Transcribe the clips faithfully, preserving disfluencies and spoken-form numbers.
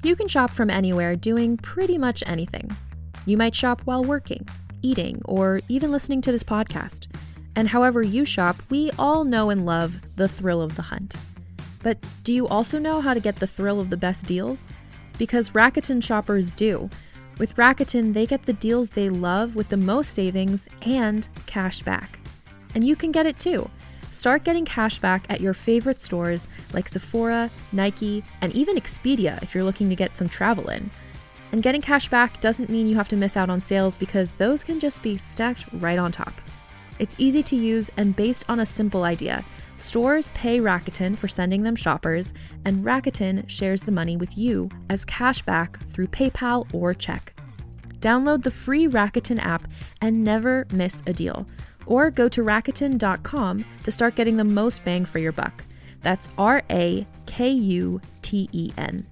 You can shop from anywhere doing pretty much anything. You might shop while working, eating, or even listening to this podcast. And however you shop, we all know and love the thrill of the hunt. But do you also know how to get the thrill of the best deals? Because Rakuten shoppers do. With Rakuten, they get the deals they love with the most savings and cash back. And you can get it too. Start getting cash back at your favorite stores like Sephora, Nike, and even Expedia if you're looking to get some travel in. And getting cash back doesn't mean you have to miss out on sales because those can just be stacked right on top. It's easy to use and based on a simple idea. Stores pay Rakuten for sending them shoppers, and Rakuten shares the money with you as cash back through PayPal or check. Download the free Rakuten app and never miss a deal. Or go to Rakuten dot com to start getting the most bang for your buck. That's R A K U T E N.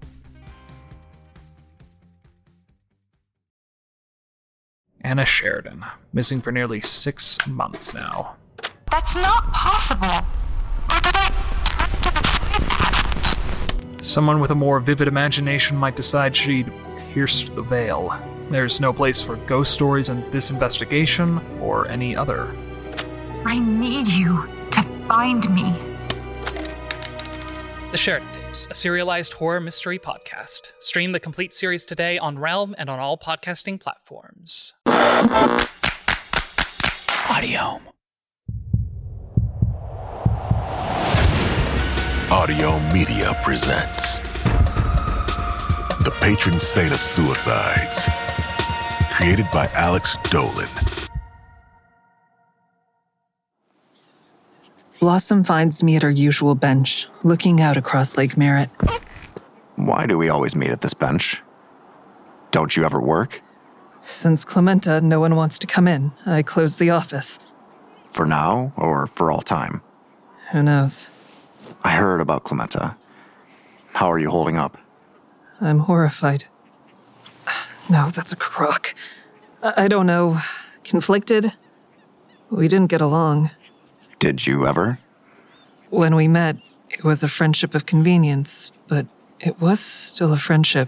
Anna Sheridan, missing for nearly six months now. That's not possible. Someone with a more vivid imagination might decide she'd pierce the veil. There's no place for ghost stories in this investigation or any other. I need you to find me. The Sheridan Tapes, a serialized horror mystery podcast. Stream the complete series today on Realm and on all podcasting platforms. Audio. Audio Media presents The Patron Saint of Suicides, created by Alex Dolan. Blossom finds me at our usual bench, looking out across Lake Merritt. Why do we always meet at this bench? Don't you ever work? Since Clementa, no one wants to come in. I closed the office. For now, or for all time? Who knows? I heard about Clementa. How are you holding up? I'm horrified. No, that's a crock. I, I don't know. Conflicted? We didn't get along. Did you ever? When we met, it was a friendship of convenience, but it was still a friendship.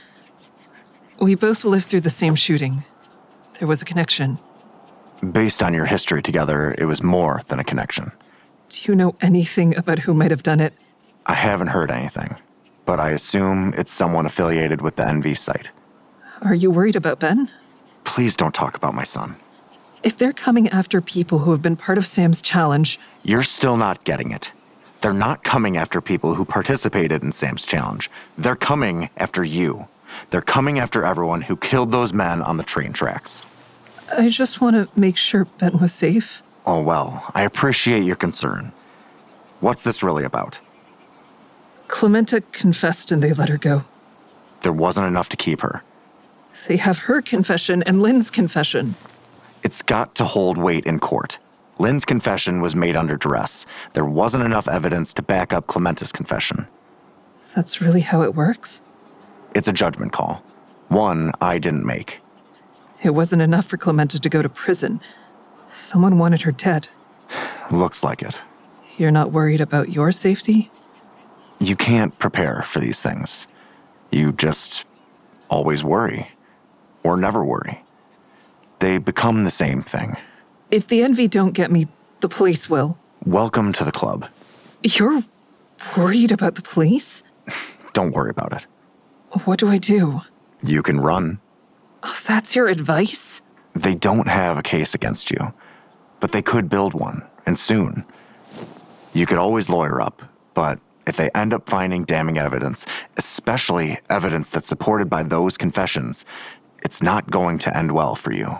We both lived through the same shooting. There was a connection. Based on your history together, it was more than a connection. Do you know anything about who might have done it? I haven't heard anything, but I assume it's someone affiliated with the N V site. Are you worried about Ben? Please don't talk about my son. If they're coming after people who have been part of Sam's challenge... You're still not getting it. They're not coming after people who participated in Sam's challenge. They're coming after you. They're coming after everyone who killed those men on the train tracks. I just want to make sure Ben was safe. Oh, well, I appreciate your concern. What's this really about? Clementa confessed and they let her go. There wasn't enough to keep her. They have her confession and Lynn's confession. It's got to hold weight in court. Lynn's confession was made under duress. There wasn't enough evidence to back up Clementa's confession. That's really how it works? It's a judgment call. One I didn't make. It wasn't enough for Clementa to go to prison. Someone wanted her dead. Looks like it. You're not worried about your safety? You can't prepare for these things. You just always worry. Or never worry. They become the same thing. If the Envy don't get me, the police will. Welcome to the club. You're worried about the police? Don't worry about it. What do I do? You can run. Oh, that's your advice? They don't have a case against you, but they could build one, and soon. You could always lawyer up, but if they end up finding damning evidence, especially evidence that's supported by those confessions, it's not going to end well for you.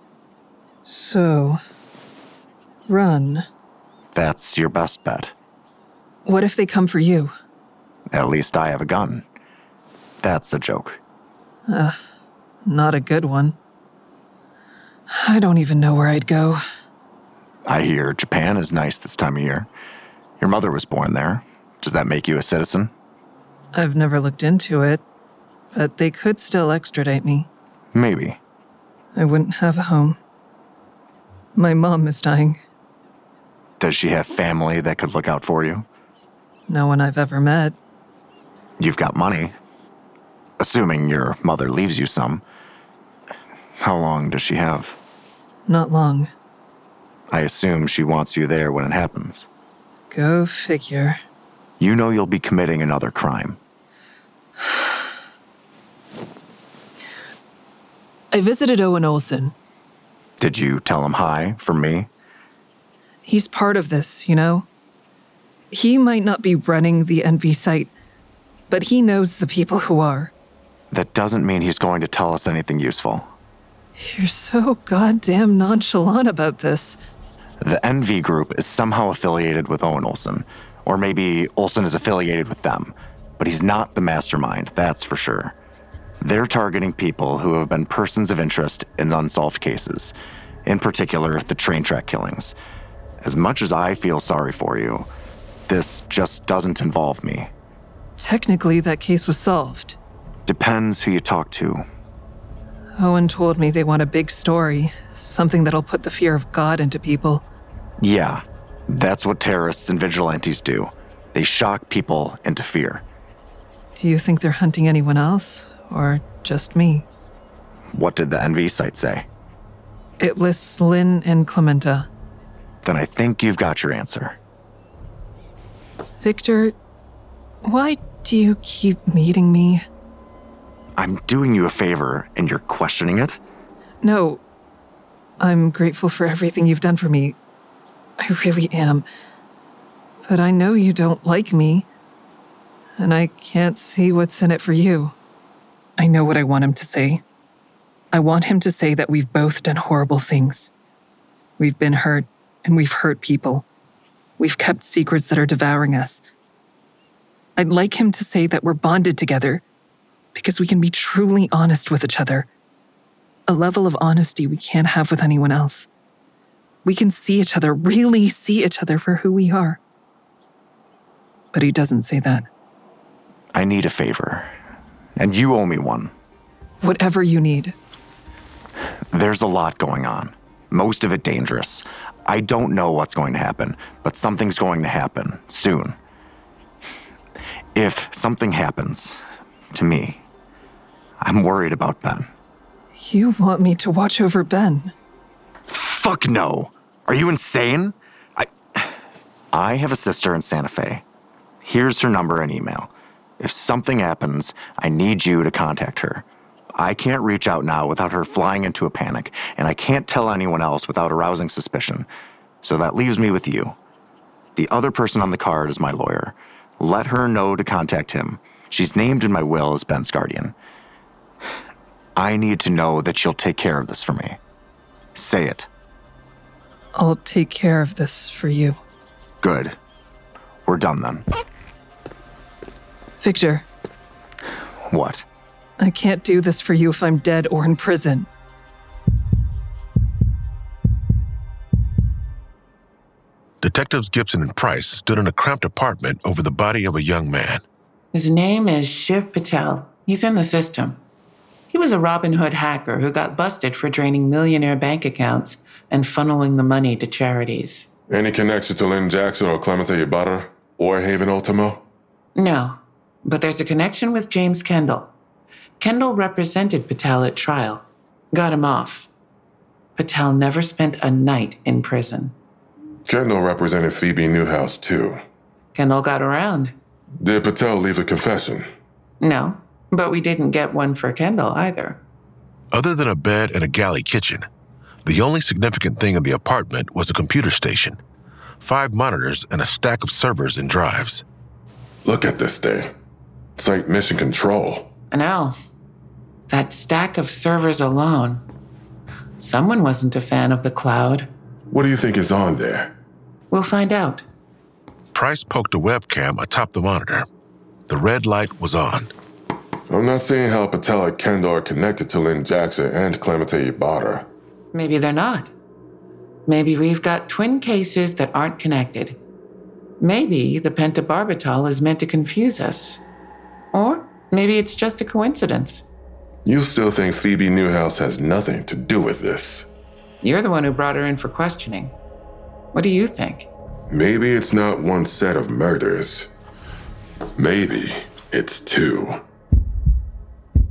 So, run. That's your best bet. What if they come for you? At least I have a gun. That's a joke. Uh, not a good one. I don't even know where I'd go. I hear Japan is nice this time of year. Your mother was born there. Does that make you a citizen? I've never looked into it, but they could still extradite me. Maybe. I wouldn't have a home. My mom is dying. Does she have family that could look out for you? No one I've ever met. You've got money. assuming your mother leaves you some. How long does she have? Not long. I assume she wants you there when it happens. Go figure. You know you'll be committing another crime. I visited Owen Olson. Did you tell him hi from me? He's part of this, you know? He might not be running the N V site, but he knows the people who are. That doesn't mean he's going to tell us anything useful. You're so goddamn nonchalant about this. The N V group is somehow affiliated with Owen Olson, or maybe Olson is affiliated with them, but he's not the mastermind, that's for sure. They're targeting people who have been persons of interest in unsolved cases, in particular the train track killings. As much as I feel sorry for you, this just doesn't involve me. Technically, that case was solved. Depends who you talk to. Owen told me they want a big story, something that'll put the fear of God into people. Yeah, that's what terrorists and vigilantes do. They shock people into fear. Do you think they're hunting anyone else, or just me? What did the N V site say? It lists Lynn and Clementa. Then I think you've got your answer. Victor, why do you keep meeting me? I'm doing you a favor and you're questioning it? No. I'm grateful for everything you've done for me. I really am. But I know you don't like me. And I can't see what's in it for you. I know what I want him to say. I want him to say that we've both done horrible things. We've been hurt, and we've hurt people. We've kept secrets that are devouring us. I'd like him to say that we're bonded together, because we can be truly honest with each other. A level of honesty we can't have with anyone else. We can see each other, really see each other for who we are. But he doesn't say that. I need a favor, and you owe me one. Whatever you need. There's a lot going on, most of it dangerous. I don't know what's going to happen, but something's going to happen soon. If something happens to me, I'm worried about Ben. You want me to watch over Ben? Fuck no. Are you insane? I I have a sister in Santa Fe. Here's her number and email. If something happens, I need you to contact her. I can't reach out now without her flying into a panic, and I can't tell anyone else without arousing suspicion. So that leaves me with you. The other person on the card is my lawyer. Let her know to contact him. She's named in my will as Ben's guardian. I need to know that you'll take care of this for me. Say it. I'll take care of this for you. Good. We're done then. Victor. What? I can't do this for you if I'm dead or in prison. Detectives Gibson and Price stood in a cramped apartment over the body of a young man. His name is Shiv Patel. He's in the system. He was a Robin Hood hacker who got busted for draining millionaire bank accounts and funneling the money to charities. Any connection to Lynn Jackson or Clementa Ibarra or Haven Ultimo? No, but there's a connection with James Kendall. Kendall represented Patel at trial, got him off. Patel never spent a night in prison. Kendall represented Phoebe Newhouse, too. Kendall got around. Did Patel leave a confession? No, but we didn't get one for Kendall either. Other than a bed and a galley kitchen, the only significant thing in the apartment was a computer station, five monitors, and a stack of servers and drives. Look at this thing. It's like mission control. I know. That stack of servers alone. Someone wasn't a fan of the cloud. What do you think is on there? We'll find out. Price poked a webcam atop the monitor. The red light was on. I'm not seeing how Patel and Kendall are connected to Lynn Jackson and Clementa Ibarra. Maybe they're not. Maybe we've got twin cases that aren't connected. Maybe the pentobarbital is meant to confuse us. Or maybe it's just a coincidence. You still think Phoebe Newhouse has nothing to do with this? You're the one who brought her in for questioning. What do you think? Maybe it's not one set of murders. Maybe it's two.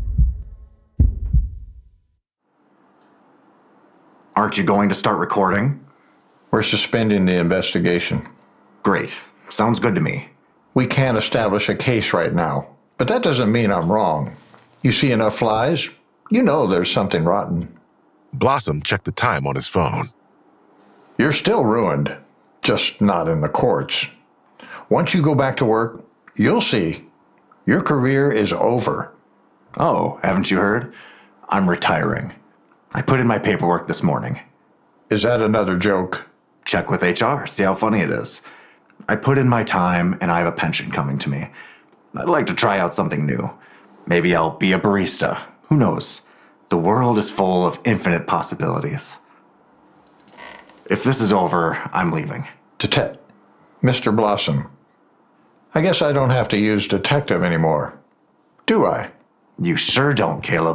Aren't you going to start recording? We're suspending the investigation. Great. Sounds good to me. We can't establish a case right now, but that doesn't mean I'm wrong. You see enough flies, you know there's something rotten. Blossom checked the time on his phone. You're still ruined, just not in the courts. Once you go back to work, you'll see. Your career is over. Oh, haven't you heard? I'm retiring. I put in my paperwork this morning. Is that another joke? Check with H R, see how funny it is. I put in my time, and I have a pension coming to me. I'd like to try out something new. Maybe I'll be a barista. Who knows? The world is full of infinite possibilities. If this is over, I'm leaving. Det- Mister Blossom, I guess I don't have to use detective anymore, do I? You sure don't, Caleb.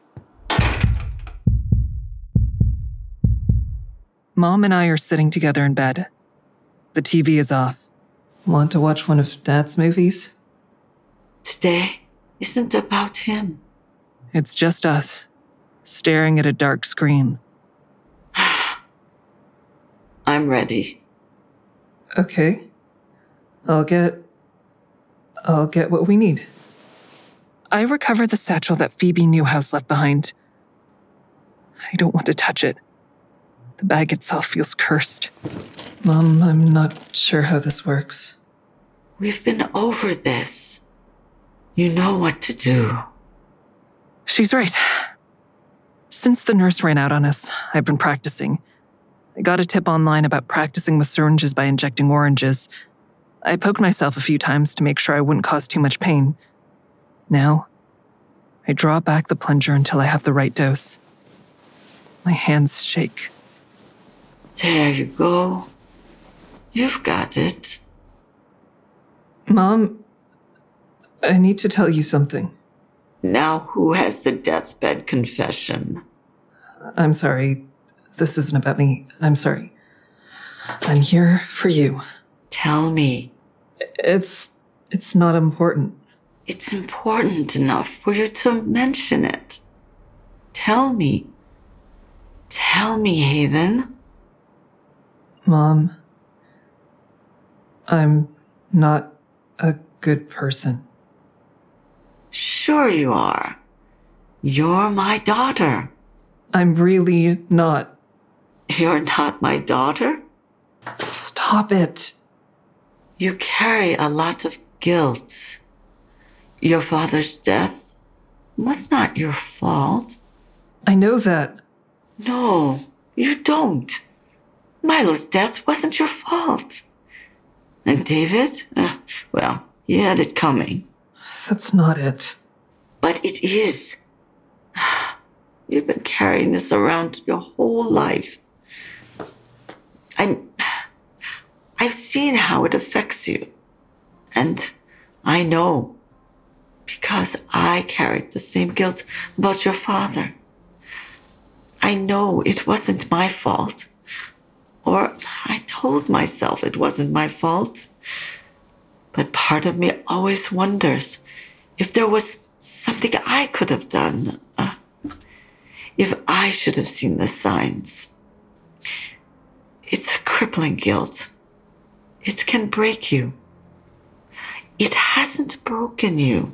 Mom and I are sitting together in bed. The T V is off. Want to watch one of Dad's movies? Today isn't about him. It's just us, staring at a dark screen. I'm ready. Okay. I'll get... I'll get what we need. I recover the satchel that Phoebe Newhouse left behind. I don't want to touch it. The bag itself feels cursed. Mom, I'm not sure how this works. We've been over this. You know what to do. She's right. Since the nurse ran out on us, I've been practicing. I got a tip online about practicing with syringes by injecting oranges. I poked myself a few times to make sure I wouldn't cause too much pain. Now, I draw back the plunger until I have the right dose. My hands shake. There you go. You've got it. Mom, I need to tell you something. Now who has the deathbed confession? I'm sorry. This isn't about me. I'm sorry. I'm here for you. Tell me. It's... it's not important. It's important enough for you to mention it. Tell me. Tell me, Haven. Mom, I'm not a good person. Sure you are. You're my daughter. I'm really not. You're not my daughter? Stop it. You carry a lot of guilt. Your father's death was not your fault. I know that. No, you don't. Milo's death wasn't your fault. And David? Uh, well, he had it coming. That's not it. But it is. You've been carrying this around your whole life. I'm... I've seen how it affects you. And I know. Because I carried the same guilt about your father. I know it wasn't my fault. Or I told myself it wasn't my fault. But part of me always wonders if there was something I could have done. Uh, if I should have seen the signs. It's a crippling guilt. It can break you. It hasn't broken you.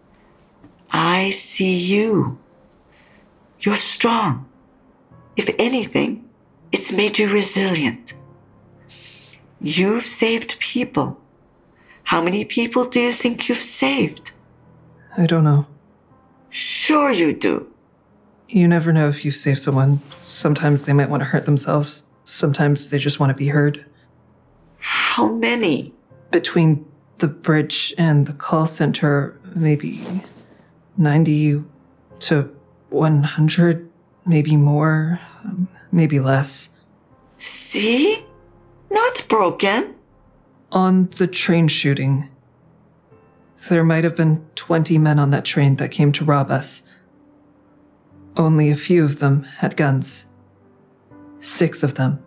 I see you. You're strong. If anything, it's made you resilient. You've saved people. How many people do you think you've saved? I don't know. Sure you do. You never know if you've saved someone. Sometimes they might want to hurt themselves. Sometimes they just want to be heard. How many? Between the bridge and the call center, maybe ninety to one hundred, maybe more, maybe less. See? Not broken. On the train shooting, there might have been twenty men on that train that came to rob us. Only a few of them had guns. Six of them.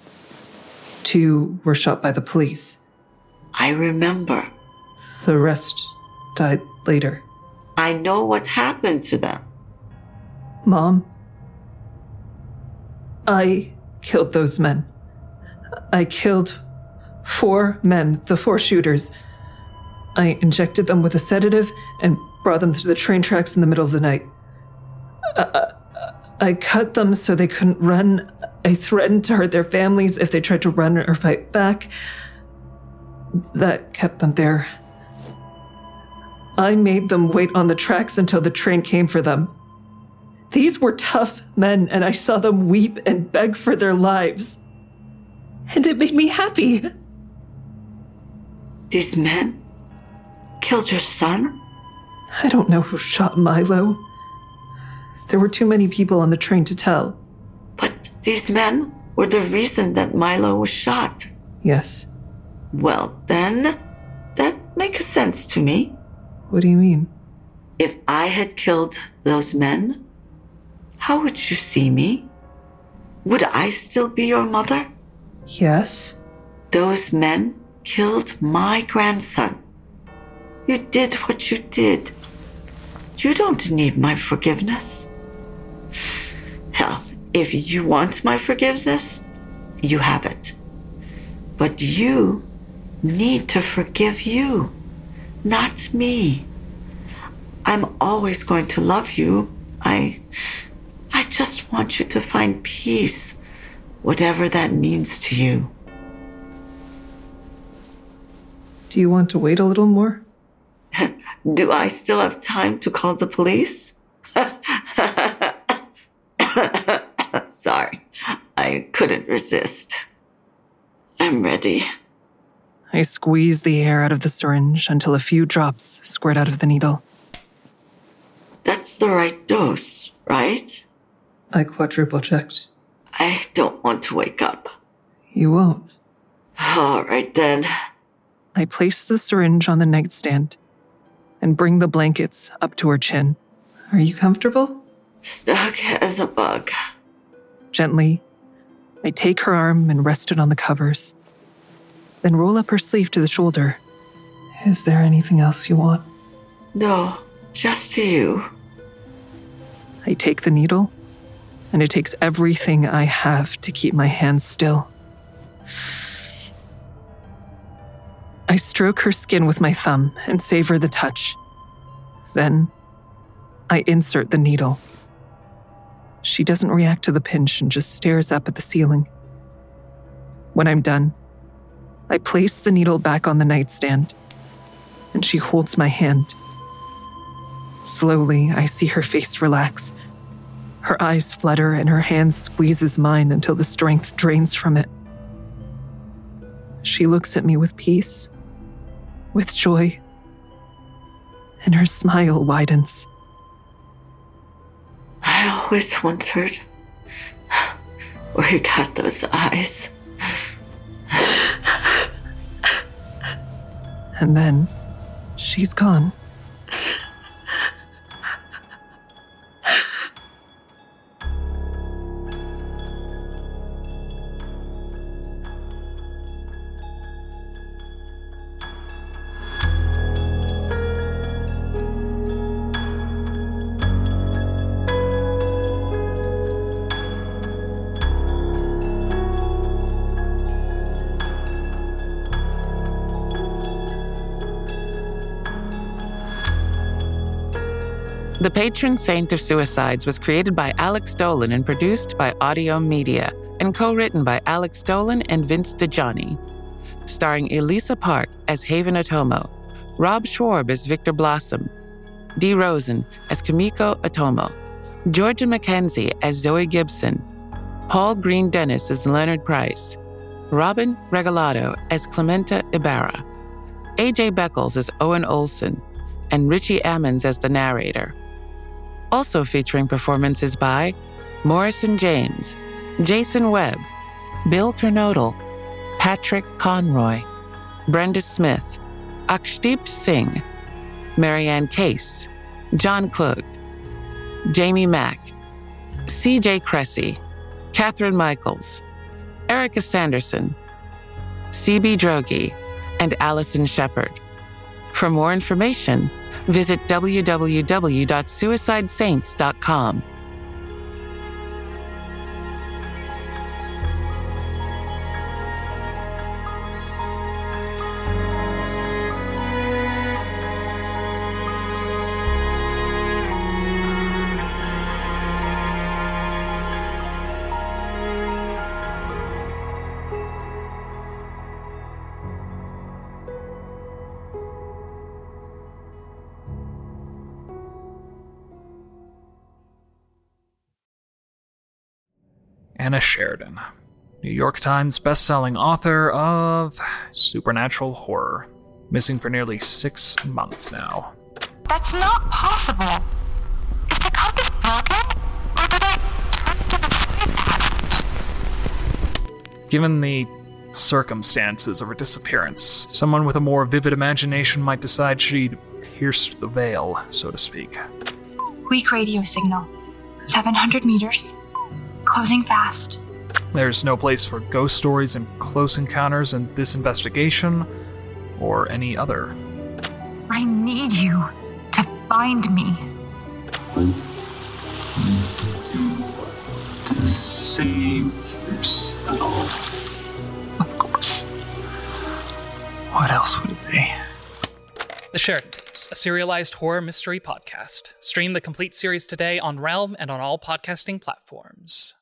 Two were shot by the police. I remember. The rest died later. I know what happened to them. Mom, I killed those men. I killed four men, the four shooters. I injected them with a sedative and brought them to the train tracks in the middle of the night. I, I cut them so they couldn't run. I threatened to hurt their families if they tried to run or fight back. That kept them there. I made them wait on the tracks until the train came for them. These were tough men, and I saw them weep and beg for their lives. And it made me happy. These men killed your son? I don't know who shot Milo. There were too many people on the train to tell. But these men were the reason that Milo was shot. Yes. Well, then, that makes sense to me. What do you mean? If I had killed those men, how would you see me? Would I still be your mother? Yes. Those men killed my grandson. You did what you did. You don't need my forgiveness. Hell, if you want my forgiveness, you have it. But you need to forgive you, not me. I'm always going to love you. I, I just want you to find peace, whatever that means to you. Do you want to wait a little more? Do I still have time to call the police? Sorry, I couldn't resist. I'm ready. I squeeze the air out of the syringe until a few drops squirt out of the needle. That's the right dose, right? I quadruple checked. I don't want to wake up. You won't. All right, then. I place the syringe on the nightstand and bring the blankets up to her chin. Are you comfortable? Stuck as a bug. Gently, I take her arm and rest it on the covers, then roll up her sleeve to the shoulder. Is there anything else you want? No, just you. I take the needle, and it takes everything I have to keep my hands still. I stroke her skin with my thumb and savor the touch. Then, I insert the needle. She doesn't react to the pinch and just stares up at the ceiling. When I'm done, I place the needle back on the nightstand, and she holds my hand. Slowly, I see her face relax. Her eyes flutter and her hand squeezes mine until the strength drains from it. She looks at me with peace, with joy, and her smile widens. I always wondered where you got those eyes. And then, she's gone. The Patron Saint of Suicides was created by Alex Dolan and produced by Audio Media, and co-written by Alex Dolan and Vince DiGianni. Starring Elisa Park as Haven Otomo, Rob Schwarb as Victor Blossom, Dee Rosen as Kimiko Otomo, Georgia McKenzie as Zoe Gibson, Paul Green Dennis as Leonard Price, Robin Regalado as Clementa Ibarra, A J Beckles as Owen Olson, and Richie Ammons as the narrator. Also featuring performances by Morrison James, Jason Webb, Bill Kernodle, Patrick Conroy, Brenda Smith, Akshdeep Singh, Marianne Case, John Klug, Jamie Mack, C J Cressy, Catherine Michaels, Erica Sanderson, C B Drogi, and Allison Shepard. For more information, visit w w w dot suicide saints dot com. Anna Sheridan, New York Times bestselling author of supernatural horror, missing for nearly six months now. That's not possible. Is the compass broken? Or did I turn to the side pattern? Given the circumstances of her disappearance, someone with a more vivid imagination might decide she'd pierced the veil, so to speak. Weak radio signal. seven hundred meters. Closing fast. There's no place for ghost stories and close encounters in this investigation, or any other. I need you to find me. To save yourself. Of course. What else would it be? The Sheridan Tapes, a serialized horror mystery podcast. Stream the complete series today on Realm and on all podcasting platforms.